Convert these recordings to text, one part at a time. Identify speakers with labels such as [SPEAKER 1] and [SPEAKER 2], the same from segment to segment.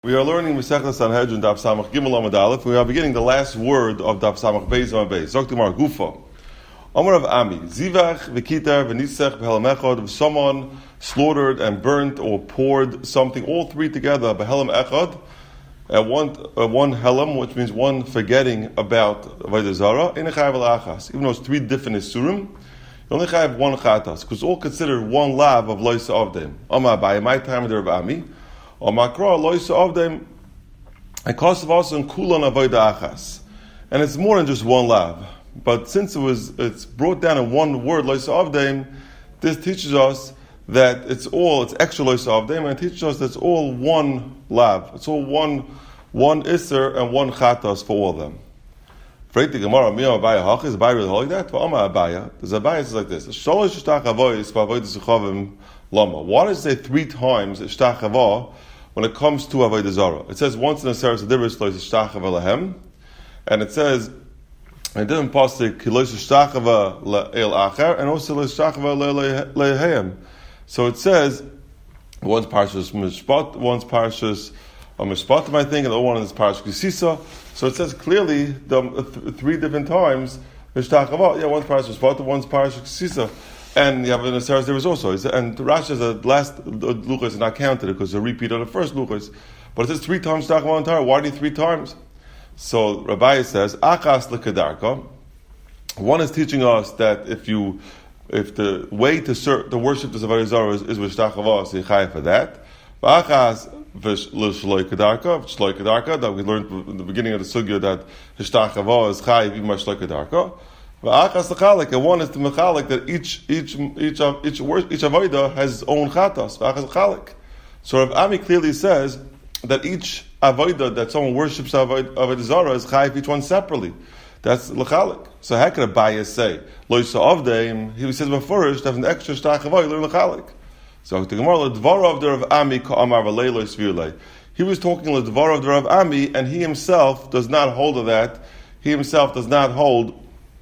[SPEAKER 1] We are learning Masechta Sanhedrin Daf Samach Gimel Amud Aleph. We are beginning the last word of Daf Samach Beis Amud Beis. Zok Gemara Gufa. Amar of Ami Zivach v'Kitar v'Nisach b'Helem Echad. If someone slaughtered and burnt or poured something, all three together b'Helem Echad, at one Helem, which means one forgetting about Avodah Zarah, in a Chayav L'Achas. Even though it's three different Isurim, you only have one Chatas, because all considered one lav of Loisa Avdim. Amar Abaye, my time there of Ami. Or Makra Loisa Avdim, and Kosav also in Kulan Avodah Achas. And it's more than just one lav. But since it's brought down in one word, Loisa Avdim, this teaches us that it's extra Loisa Avdim, and it teaches us that it's all one lav. It's all one Isser and one Chatas for all of them. Freit the Gemara, Miyam Abaya Hach, is Abaya really holding that? But Amar Abaya, the Abaya says like this: Shalosh Shtach Avois V'Avodah Zechavim Lama. Why does it say three times Shtach Avoh when it comes to Avodah Zarah? It says once in the Seres Adiris Lois Shtach Avoh Lahem, and it says in a different pasuk Lois Shtach Avoh Le'el Acher, and also Lois Shtach Avoh Le'Lehem. So it says one's parashas Mishpat, one's parashas Mishpatim, I think, and the other one is parashas Kisisa. So it says clearly three different times Shtach Avoh. Yeah, one's parashas Mishpatim, one's parashas Kisisa. And you have in the Seres there is also. And Rashi says the last luchos is not counted because it's a repeat of the first luchos. But it says three times Shtach Avoh entire. Why do you three times? So Rabbi says, Achas l'kedarka. One is teaching us that if the way to worship the Avodah Zarah is with Shtach Avoh, so you chayav for that. Achas l'shloi kedarka, that we learned in the beginning of the sugya that Shtach Avoh is chayav even by shloi kedarka. And one is to mechalik that each avodah has its own chatas. So Rav Ami clearly says that each avodah that someone worships avodah zarah is chayiv each one separately. That's lechalik. So how can a bias say loisa avdeim? He says before to have an extra shtach avodah learn lechalik. So the Gemara ledvar of the Rav Ami ka'amar v'leilo svirlei. He was talking ledvar of the Rav Ami, and he himself does not hold of that. He himself does not hold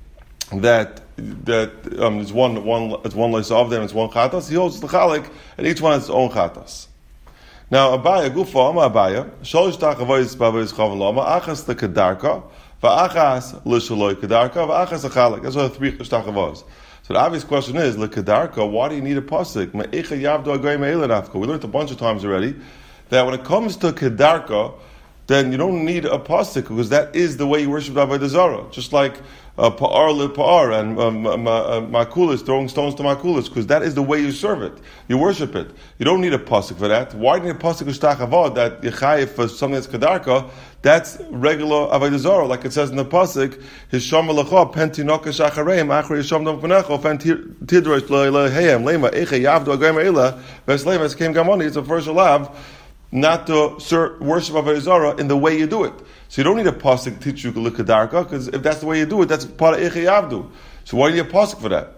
[SPEAKER 1] that it's one loisa of them, it's one chatas. He holds the chalik, and each one has its own chatas. Now Abaya Gufa Ama Abaya Sholish Tachavois Bavois Chavan Lama Achas the Kedarka Va'achas Lishaloi Kedarka Va'achas the chalik. That's what the three Tachavois. So the obvious question is, the Kedarka, why do you need a pasuk? Me'echa Yavdo Agay Me'elanafka. We learned a bunch of times already that when it comes to Kedarka, then you don't need a pasuk because that is the way you worship Avodah Zarah. Just like pa'ar le pa'ar and makulis, throwing stones to makulis, because that is the way you serve it. You worship it. You don't need a pasuk for that. Why do you need a pasuk of Shtach Avoh that yechayev for something that's kedarka? That's regular Avodah Zarah, like it says in the pasuk, Hisham lecha pen tinoka shachareim achri Hisham dam panecho pen tidrosh leheim lema eche yavdu agayim eila veslema es came gamoni. It's a first alav not to worship Avodah Zarah in the way you do it. So you don't need a pasuk to teach you l'kedarka, because if that's the way you do it, that's part of Eche Yavdu. So why do you need a pasuk for that?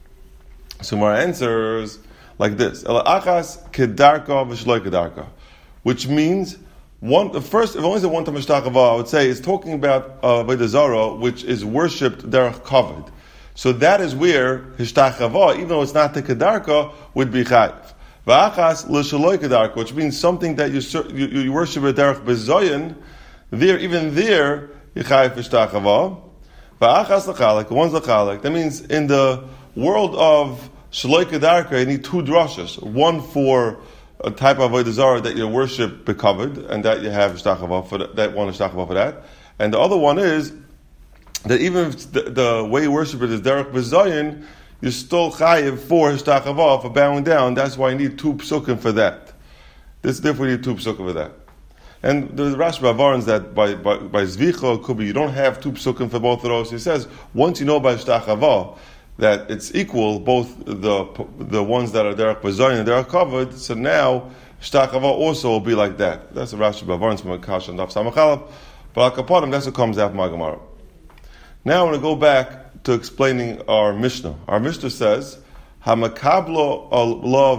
[SPEAKER 1] So my answers like this: Ela achas kedarka v'shloi kedarka, which means the first. If only the one time Shtach Avoh, I would say is talking about Avodah Zarah, which is worshipped derech kavod. So that is where Shtach Avoh, even though it's not the kedarka, would be chayiv. V'achas l'shaloi kedarka, which means something that you worship at derech bezoyin. Even there, Yechayev Shtach Avoh. Va'achas l'chalik, one's l'chalik. That means in the world of Shaloi Kedarka, you need two drashas. One for a type of Avodah Zarah that you worship bekavod, and that you have Shtach Avoh for that one is Shtach Avoh for that. And the other one is that even if the way you worship it is derech bezoyin, you're still chayiv for Shtach Avoh for bowing down. That's why you need two psukim for that. Therefore you need two psukim for that. And the Rashi Bavarans that by Zvicha could be you don't have two psukim for both of those. He says once you know by Shtach Avoh that it's equal, both the ones that are derech bezoyin and derech kavod. So now Shtach Avoh also will be like that. That's the Rashi Bavarans from Akash and Daf Samachalab. But Akapadim, that's what comes after Magamara. Now I want to go back to explaining our Mishnah. Our Mishnah says Hamakablo Allah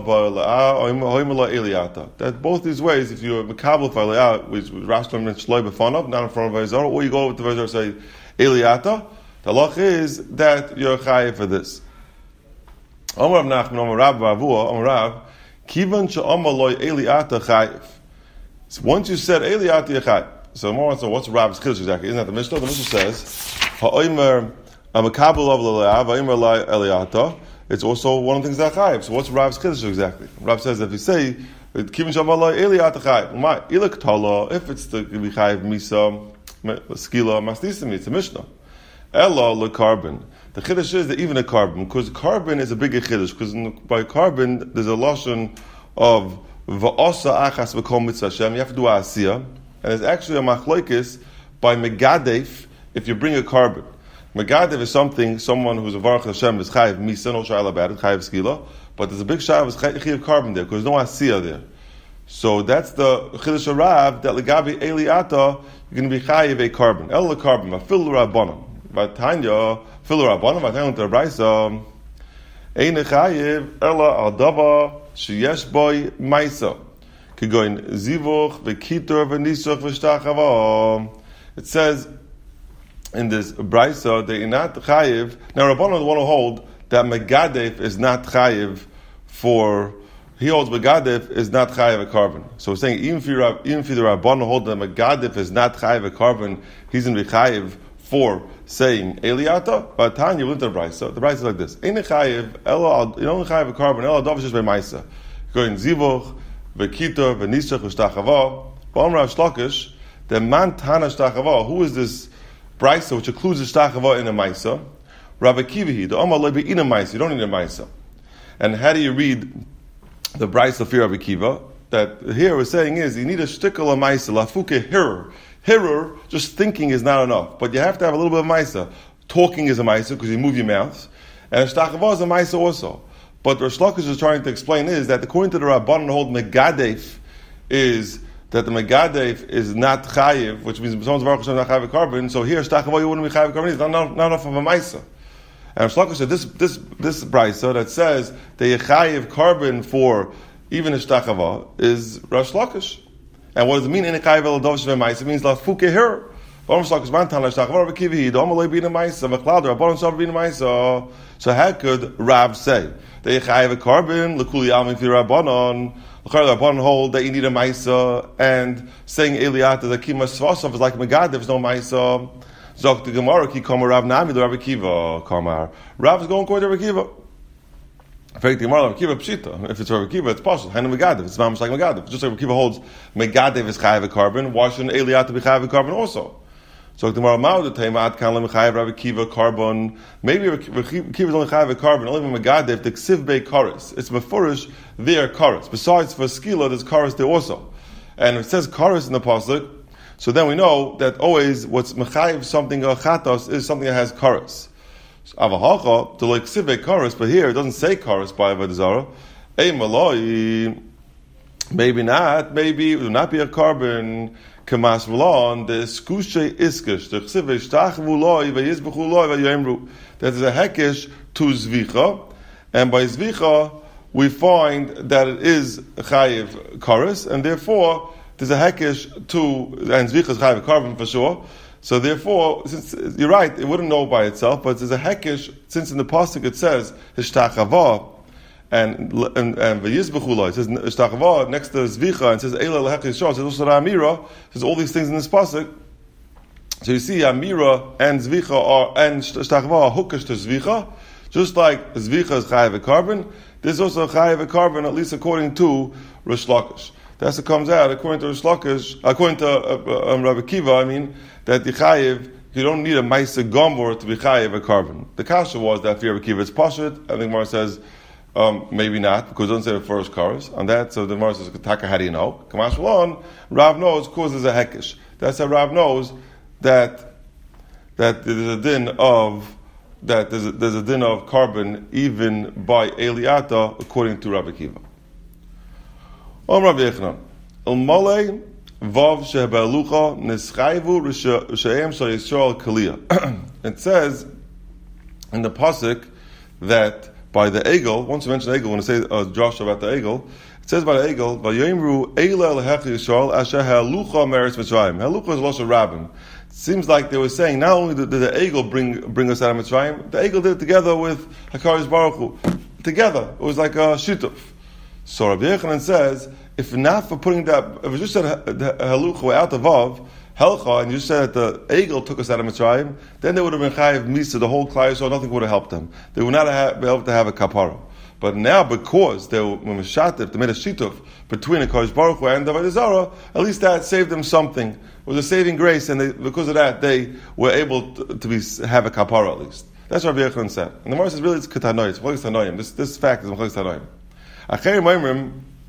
[SPEAKER 1] Eliyata. That both these ways, if you're Makablo for Eliyah, which Rashi mentioned Shloi B'fanav, not in front of Vayzara, or you go with the Vayzara say Eliyata, the halach is that you're chayiv for this. Amar Rav Nachman, Amar Rav Bavua, Amar Rav, Kivan she'amar loy Eliyata chayiv. So once you said Eliyata Yachai, so more on, so what's Rab's Chiddush exactly? Isn't that the Mishnah? The Mishnah says, Ha'omer Amakabel of L'Le'ah, Va'omer Lai Eliyata. It's also one of the things that Chayiv. So what's Rab's Chiddush exactly? Rab says if you say, Kivin Shav Lai Eliyata Chayiv, my Ilak Tala, if it's the Chayiv Misa, Skila, Masnisa, it's a Mishnah. Ella LeCarbon. The Chiddush is that even a carbon, because carbon is a bigger Chiddush, because by carbon there's a lashon of Va'asa Achas V'Kol Mitzvah Hashem, you have to do Asiyah, and there's actually a machlokes by Megadef if you bring a carbon. Megadef is someone who's a Varach Hashem is Chayiv Misa, no Shayla about it, Chayiv Skila, but there's a big Shayla of Chayiv carbon there, because there's no Asiyah there. So that's the Chiddush of Rav, that Legabi Eliyata, you're going to be Chayiv a carbon. El the carbon, Vafil Rabbanim. Vatanya, Fil Rabbanim, Vatanya to Raisa, Ein Chayiv, Ela Al Dava, Sheyesh Boy Maisa. Kigoin Zivuch, Vekitor, Venisuch, Veshtachava. It says in this Brisa, they are not Chayiv. Now, Rabbanim want to hold that Megadef is not Chayiv for. He holds Megadef is not Chayiv a carbon. So we're saying even if the Rabbanim hold that Megadef is not Chayiv a carbon, he's in the Chayiv for saying Eliyata. But Tanya went to the Brisa. The Brisa is like this: Ein Chayiv, Ela, you don't Chayiv a carbon. Ela Dov is by Maisa. Going Zivuch, Vekitor, Venishach, V'Shtachava. Ba'am Rav Shlokish, the man Tana Shtachava. Who is this Brisa which includes the Shtachava in a Maisa? Rav Akivahi, the Omar Lebi in a Maisa. You don't need a Maisa. And how do you read the Brisa of Rav Akiva? That here we're saying is you need a shtickle of Maisa, lafuke hirer. Hirer, just thinking is not enough, but you have to have a little bit of Maisa. Talking is a Maisa because you move your mouth, and Shtachava is a Maisa also. But Rosh Lakish is trying to explain is that according to the Rabbanan hold Megadef is that the Megadef is not Chayiv, which means someone's Baruch Hashem not Chayiv carbon. So here Shtachava you wouldn't be Chayiv carbon. It's not enough of a Maisa. And Rosh Lakish said this Brisa that says that you Chayiv carbon for even a Shtachava is Rosh Lakish. And what does it mean? In a Chayiv el Dov Shvei Maisa, it means la fuke her. So how could Rav say that you Chayiv a carbon lekuli almin fi Rabbanon? The Rabbanon hold that you need a Maisa, and saying Eliyata that Kima Svasov is like Megad. There's no Maisa. Zok the Gemara ki Kamar Rav Nami the Rav Akiva Kamar. Rav is going according to Rav Akiva. In fact, the Gemara Rav Akiva Pshita. If it's Rav Akiva, it's possible. Hainu Megadev. It's mamish like Megadev. Just like Rav Akiva holds Megadev is Chayiv a carbon. Why shouldn't Eliyata be Chayiv a carbon also? So the Gemara Ma'od the Tema Ad Kan Lam Chayiv Rav Akiva carbon. Maybe Rav Akiva is only Chayiv a carbon. Only when Megadev the Ksiv Bei Karis. It's Mefurish there Karis. Besides for Skila, there's Karis there also. And if it says Karis in the pasuk, so then we know that always what's Mechayiv something a Chatos is something that has Karis. Avahacha to like Ksiv Karis, but here it doesn't say Karis by Avodah Zarah. Ei Maloi. Maybe not. Maybe it will not be a carbon. Kamas Malon, the Skushe Iskish, the Chsive Shtachvu Loi, Vayizbuchu Loi, Vayemru. That is a Hekesh to Zvicha, and by Zvicha we find that it is Chayiv Karis, and therefore there's a Hekesh to, and Zvicha is Chayiv carbon for sure. So therefore, since you're right, it wouldn't know by itself, but there's a Hekesh, since in the pasuk it says Hishtachava, and v'yizbechula, it says Shtachava next to Zvicha, and it says Eila l'hech yishor, it says also Amira, it says all these things in this pasuk. So you see Amira and Zvicha and Shtachava are hookish to Zvicha, just like Zvicha is Chayiv a carbon, there's also Chayiv a carbon, at least according to Rosh Lakish. That's what comes out, according to Rosh Lakish, according to Rabbi Akiva, that the Chayiv, you don't need a Maisa Gomor to be Chayiv a carbon. The kasha was that for Rabbi Akiva it's Pashut, and the Gemara says, maybe not, because it doesn't say the first chorus on that. So the Gemara says, "Taka, how do you know?" Kamash Malon, Rav knows causes a hekesh. That's how Rav knows that there's a din of there's a din of carbon even by Eliyata according to Rabbi Akiva. Rav Yechanan, El Malei Vav Shebelucha Neschayvu Rishaim Shal Yisrael Kaliya. It says in the pasuk that by the Egel, once you mention Egel, when it says Joshua about the Egel, it says by the Egel, Vayimru Eila Lehech Yisrael Asher Halucha Meretz Mitzrayim. Halucha is Losha Rabbim. It seems like they were saying not only did the Egel bring us out of Mitzrayim, the Egel did it together with Hakadosh Baruch Hu. Together, it was like a shutuf. So Rabbi Yechanan says if not for putting that, if it just said halucha without the vav, helcha, and you said that the eagle took us out of Mitzrayim, then they would have been chayiv misa, the whole klai, so nothing would have helped them. They would not be able to have a kapara. But now, because they were mishatif, they made a shituf between a Kodesh Baruch Hu and the Avodah Zarah, at least that saved them something. It was a saving grace, and because of that, they were able to have a kapara at least. That's what Rabbi Yochanan said. And the Gemara says, really, it's ketanoim. It's machlokas tanoim. This fact is machlokas tanoim. Acherim oimrim,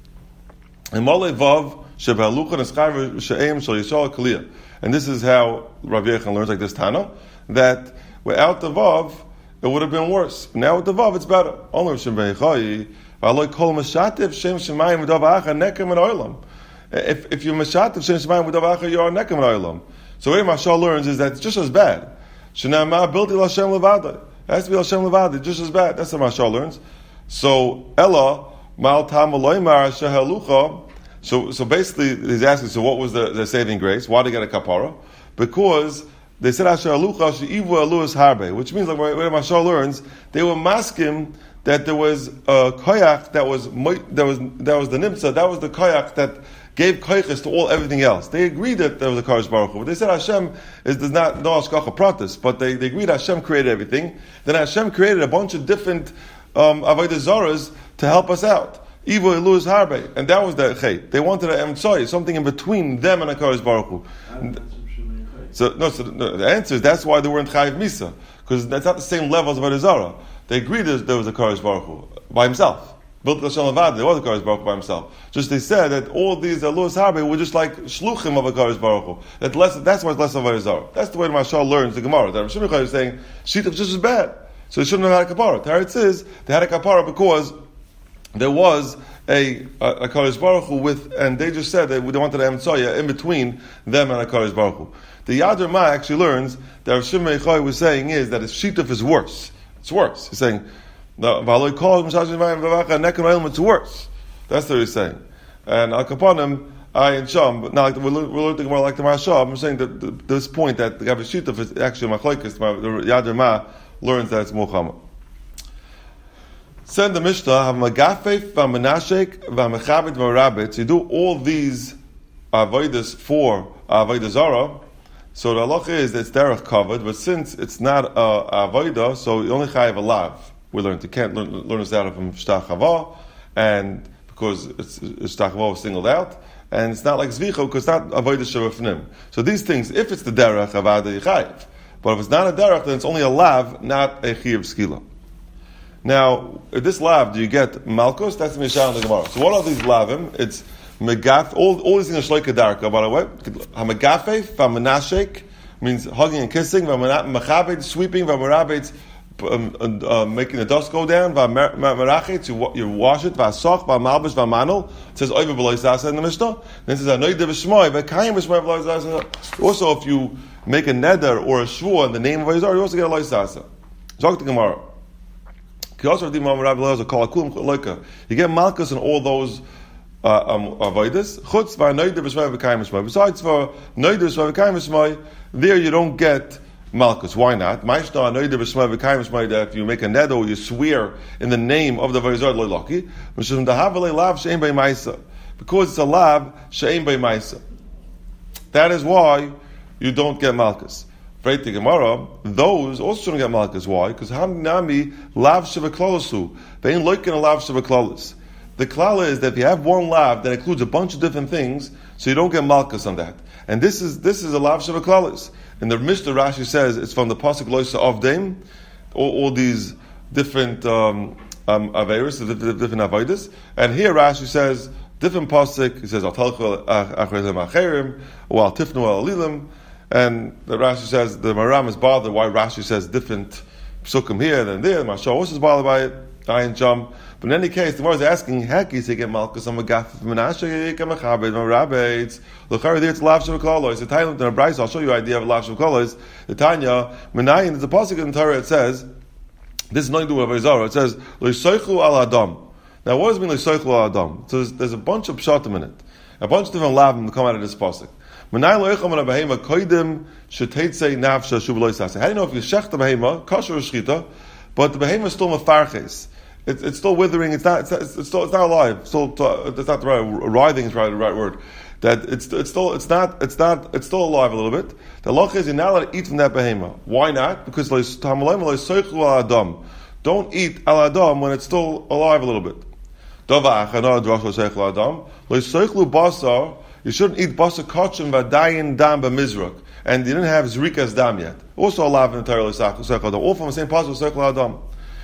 [SPEAKER 1] imolei vav shebehalucha neschayv she'em shel yishol kaliya. And this is how Rabbi Yochanan learns like this Tana, that without the vav, it would have been worse. Now with the vav, it's better. Only Shem Beichai, v'aloi kol mashativ Shem Shemayim v'dav acha nekem and oilam. If you're mashativ Shem Shemayim v'dav acha, you are nekem and oilam. So what Mashal learns is that it's just as bad. Shenamah bilti l'Hashem levada. It has to be Hashem levada, just as bad. That's what Mashal learns. So Ella mal tam aloymar shehalucha. So basically, he's asking. So what was the saving grace? Why did they get a kapara? Because they said Asher Alucha She'ivu Aluas Harbe, which means like where Mashal learns, they were masking that there was a koyak that was the nimtza, that was the koyak that gave koyches to everything else. They agreed that there was a Kodesh Baruch Hu, but they said Hashem does not know Ashkacha Pratis, but they agreed Hashem created everything. Then Hashem created a bunch of different Avodah Zaras to help us out. Ivu Aluas Harbe, and that was the chait. They wanted an emtsoy, something in between them and a Kodesh Baruch Hu. So the answer is that's why they weren't chayiv misa, because that's not the same level as Avodah Zarah. They agreed there was a Kodesh Baruch Hu by himself. Built the Shalom Avad, there was a Kodesh Baruch Hu by himself. Just they said that all these Aluas Harbe were just like shluchim of a Kodesh Baruch Hu. That's why it's less of Avodah Zarah. That's the way Mashal learns the Gemara. That Rav Shimon is saying shituf just as bad, so they shouldn't have had a kapara. Teretz is they had a kapara because there was a Kodesh Baruch Hu and they just said that they wanted an emtsoya in between them and a Kodesh Baruch Hu. The Yad Ramah actually learns that Rav Shimon Echai was saying is that his shituf is worse. It's worse. He's saying, it's worse. That's what he's saying. And Al Kapanim, I and Sham, but now we're looking more like the Mashal. I'm saying that this point that the shituf is actually machlokes. The Yad Ramah learns that it's Muhammad. Send the Mishnah, have Magafef, V'Menashek, V'Mechabit, V'Rabit. You do all these avodas for Avodah Zarah. So the halacha is that it's derech covered, but since it's not a avodah, so you only chayiv a lav. We learned you can't learn this out from Shtach Hava, and because Shtach Hava was singled out, and it's not like Zvicha because it's not avodah shavafnim. So these things, if it's the derech avada you chayiv, but if it's not a derech, then it's only a lav, not a chiyuv skila. Now, if this lav, do you get malchus? That's the Mishal in the Gemara. So what are these lavim? It's megaf. All these things are shloika darka. By the way, hamegafef, v'menashek means hugging and kissing. V'mechabed, sweeping. V'merabed, making the dust go down. V'merachet, you wash it. V'asoch, v'malbish, v'manol. It says oiva b'lo yisasa in the Mishnah. Then it says anoid v'shmoy, v'kayim v'shmoy b'lo yisasa. Also, if you make a neder or a shvua in the name of Yisrael, you also get a lo yisasa. Talk to Gemara. You get malchus in all those avodas. Chutz v'anoider v'shmai v'kayim v'shmai. Besides for noider v'shmai v'kayim v'shmai, there you don't get malchus. Why not? Ma'ishna anoider v'shmai v'kayim v'shmai. That if you make a neder, you swear in the name of the vayzor lo laki. Mishum dahavale lav she'ein bei ma'isa, because it's a lav she'ein bei ma'isa. That is why you don't get malchus. Right, the Gemara, those also shouldn't get malchus. Why? Because hamnami lav shevaklosu. They ain't looking a lav shevaklolis. The klala is that if you have one lav that includes a bunch of different things, so you don't get malchus on that. And this is a lav shevaklolis. And the Mishnah Rashi says it's from the pasuk loisa of them, all these different averis, different avodas. And here Rashi says different pasuk. He says al talchu achrezem acherim or al tifnu al alilim. And the Rashi says the Maram is bothered why Rashi says different psukim here than there. The Mashal also is bothered by it. Ayin Jam. But in any case, the Gemara is asking, heck, is he get malchus on Magaf Menashe Kamachabed Marabeds? Look there, it's lav shevakolo. It's a Tanya in a Bryce. I'll show you the idea of lav shevakolo. The Tanya Menayin. There's a pasuk in the Torah. It says this is nothing to do with Avodah. It says L'Soichu al Adam. Now, what does it mean L'Soichu al Adam? So there's a bunch of pshatim in it, a bunch of different lavim that come out of this pasuk. How do you know if you shech the behema, kosher or shchita, but the behema is still mefarches? It's still withering. It's not alive. It's not the right writhing is probably the right word. That it's still alive a little bit. The halacha is you're not allowed to eat from that behema. Why not? Because don't eat al adam when it's still alive a little bit. You shouldn't eat basa kachim v'dayin dam b'mizrak, and you didn't have zrikas dam yet. Also alive in the Torah seichel adam. All from the same pasuk seichel adam.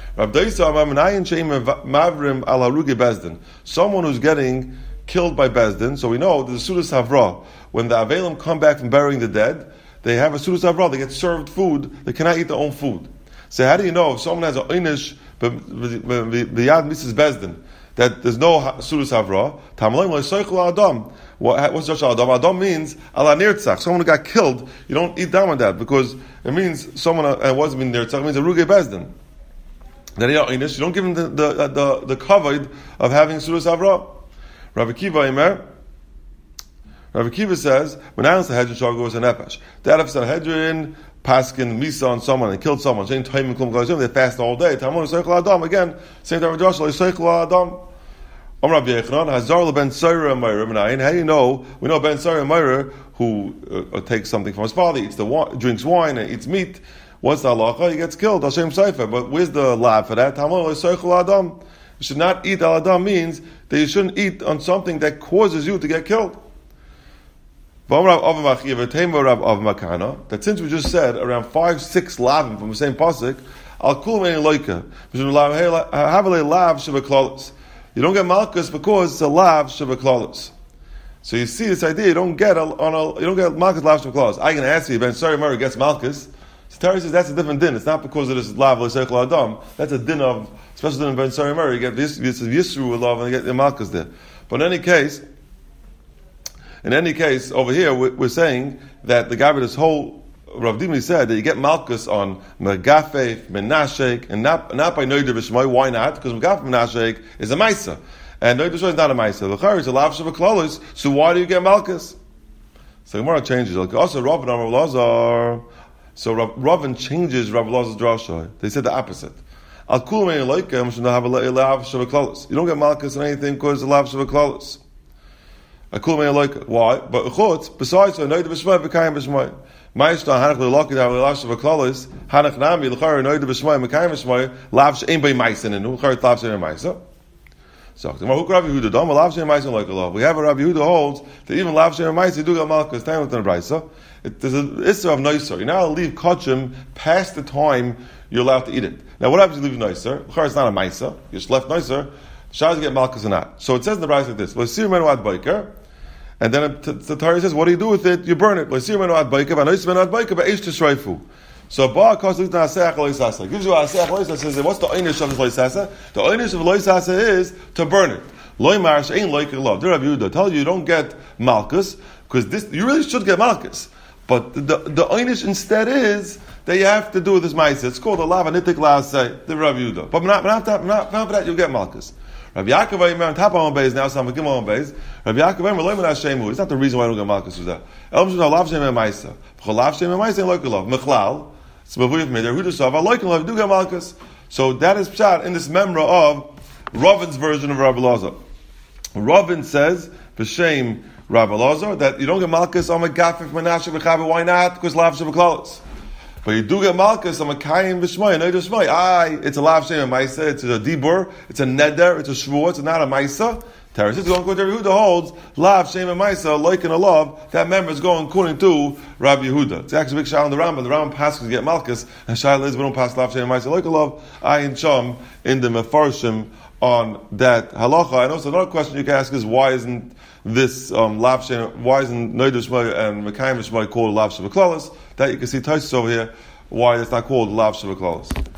[SPEAKER 1] Someone who's getting killed by Bezdin, so we know there's a Sudas Havra. When the Avelim come back from burying the dead, they have a Sudas Havra, they get served food, they cannot eat their own food. So how do you know if someone has an Einish, B'yad Mrs. Bezdin, that there's no Sudas Havra? What's Josh Adam? Adam means ala nirtzach, someone who got killed, you don't eat down on that, because it means someone, and what does it mean nirtzach? It means a Ruge Bezdin. Then you don't give him the kavod of having Sudas Havra. Rabbi Kiva says, when I answer Hedron Shago was a Nefesh. That if it's a Hedron, Paskin, Misa on someone and killed someone, they fast all day. Again, same time with Joshua, Adam. Rabbi Yechon, Hazar ben Sarah Meir. How do you know? We know Ben Sarah Meir who takes something from his father, drinks wine and eats meat. What's the halacha? He gets killed. Hashem Seifer. But where's the lab for that? Adam. You should not eat al adam means that you shouldn't eat on something that causes you to get killed. That since we just said around 5-6 lavim from the same pasuk, al kul me'in loika. You don't get malchus because it's a lav shavaklalus. So you see this idea, you don't get malchus lav shavaklalus. I can ask you, Ben Sari Murray gets malchus. So Terry says that's a different din. It's not because it is lav l'seichel adam. That's a din of special din of Ben Sari Murray. You get this yisru love and you get the malchus there. But in any case, over here we're saying that the guy with this whole Rav Dimi said that you get malchus on megafef, menashek, and not by noider b'shmoi. Why not? Because megafef menashek is a maisa, and noider b'shmoi is not a maisa. The chayr is a lav shavaklalus. So why do you get malchus? So Gemara changes. Also, Rav and Rav Lazar. So Ravin changes Rav Lazar's drasha. They said the opposite. Al kul me'in loikem should not have a lav shavaklalus. You don't get malchus on anything because it's a lav shavaklalus. Al kul me'in loikem. Why? But chutz besides so noider b'shmoi v'kayim b'shmoi. Ma'ishta hanach le'loki da lav shavaklalus hanach nami l'chayr noider b'shmoi v'kayim b'shmoi lav she'en by ma'isen and l'chayr lav she'en ma'isa. So we have a Rabbi Yehuda holds that even lav she'en ma'isa do get malchus. Time with the brayso. There's an issue of noiser. You're not allowed to leave kachim past the time you're allowed to eat it. Now, what happens if you leave noiser? It's not a maisa. You just left noiser. The shah to get malchus or not. So it says in the brayso like this: and then the Torah says, what do you do with it? You burn it. So Ba'a gives you a aseh loisasa. Says, what's the einish of loisasa? The einish of loisasa is to burn it. Loimar she'ein loik love. The Rabbi Yehuda tell you don't get malchus because you really should get malchus. But the einish instead is that you have to do this ma'aseh. It's called a lav anitik la'aseh. The Rabbi Yehuda. But not for that you'll get malchus. Rabbi Yaakov on top of beis now some gimel on beis. Rabbi Yaakov loyman hashemu. It's not the reason why I don't get malchus with that. El mishum lav shem ma'aseh. Lav shem ma'aseh loik love. Mechlal. It's b'vuyif meder. Yehuda sav loik love. Do get malchus. So that is pshat in this memra of Ravin's version of Rabbi Lazar. Ravin says b'shem Rabbi Lazar that you don't get malchus on megafif menashe v'chaber. Why not? Because lav shavaklalus. But you do get malchus on mekayim v'shmoi. No, it's shmoi. It's a lav shem ma'isa. It's a dibur. It's a neder. It's a shvuah. It's not a ma'isa. Teres is going according to Yehuda holds lav shem ma'isa like in a love. That member is going according to Rabbi Yehuda. It's actually a big shayla on the Rambam. The Rambam passes to get malchus, and shayla is we don't pass lav shem ma'isa like a love. Ayin sham in the mefarshim on that halacha. And also another question you can ask is why isn't this lav shem? Why isn't neder shmoi and mekayim shmoi called lav shem v'klalos? That you can see Taisus over here. Why it's not called lav shem v'klalos.